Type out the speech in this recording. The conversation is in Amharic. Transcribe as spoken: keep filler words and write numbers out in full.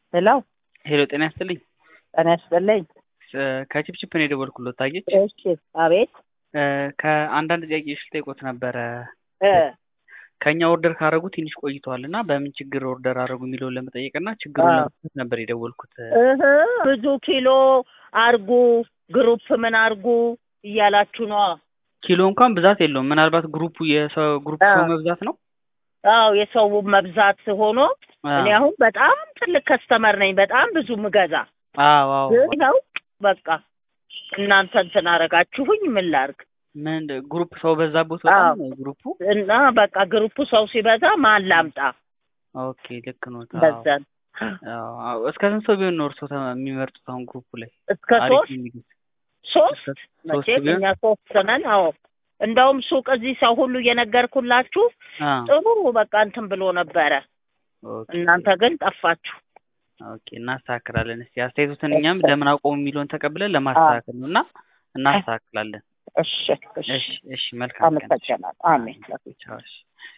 ሄሎ ሄሎ ጤና ይስጥልኝ። ጤና ይስጥልኝ። ከቺፕቺፕ ነው የደወልኩለት። ታየች? እሺ አቤት። ከአንዳንድ ጥያቄዎች ልጠይቆት ነበረ። እ ከኛ ኦርደር ካረጉ ትንሽ ቆይተዋልና በምን ችግር ኦርደር አረጉ የሚለውን ለመጠየቅና ችግሩን ለመፍታት ነበር የደወልኩት። እህ ብዙ ኪሎ አርጉ ግሩፕ ምን አርጉ እያላችሁ ነው? ኪሎ እንኳን ብዛት የለውም። ምናልባት ግሩፑ የሰው ግሩፕ ሰው መብዛት ነው። አዎ የሰው መብዛት ሆኖ እኔ አሁን በጣም ትልቅ ከስተመር ነኝ፣ በጣም ብዙ ምገዛ። አዎ አዎ ነው በቃ እናንተ እንትን አረጋችሁኝ ምን ላርግ? ምን ግሩፕ ሰው በዛበት በጣም ግሩፑ እና በቃ ግሩፑ ሰው ሲበዛ ማን ላምጣ? ኦኬ ልክ ነው። በዛን አዎ እስከ ስንት ሰው ቢሆን ነው እርሶ የሚመርጡት አሁን ግሩፑ ላይ? እስከ ሶስት ሶስት መቼም እኛ ሶስት ነን። አዎ እንደውም ሱቅ እዚህ ሰው ሁሉ እየነገርኩላችሁ ጥሩ በቃ እንትን ብሎ ነበረ። እናንተ ግን ጠፋችሁ። ኦኬ እናስተካክላለን። እስቲ አስተያየቱን እኛም ለምን አቆሙ የሚለውን ተቀብለን ለማስተካከል ነውና እናስተካክላለን። እሺ እሺ እሺ መልካም ቀን። አመሰግናለሁ። አሜን። ቻው።